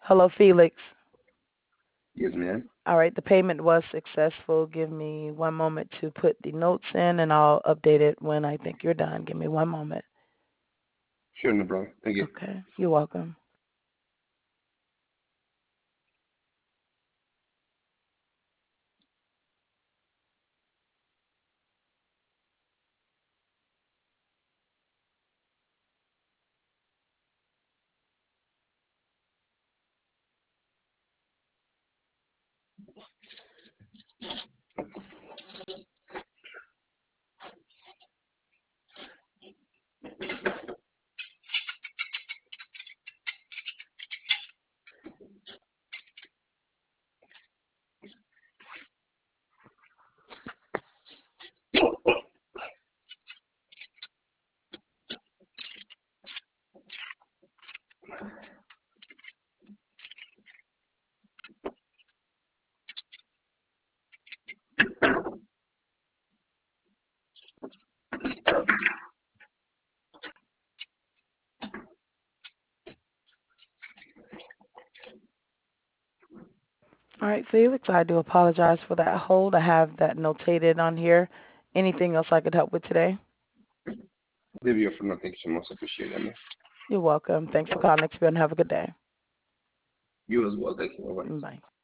Hello, Felix. Yes, ma'am. All right, the payment was successful. Give me one moment to put the notes in, and I'll update it when I think you're done. Give me one moment. Sure, no problem. Thank you. Okay, you're welcome. All right, Felix, I do apologize for that hold. I have that notated on here. Anything else I could help with today? Leave you for now. Thank you so much. I appreciate that, man. You're welcome. Thanks for calling Experian. Have a good day. You as well. Thank you. Bye bye. Bye.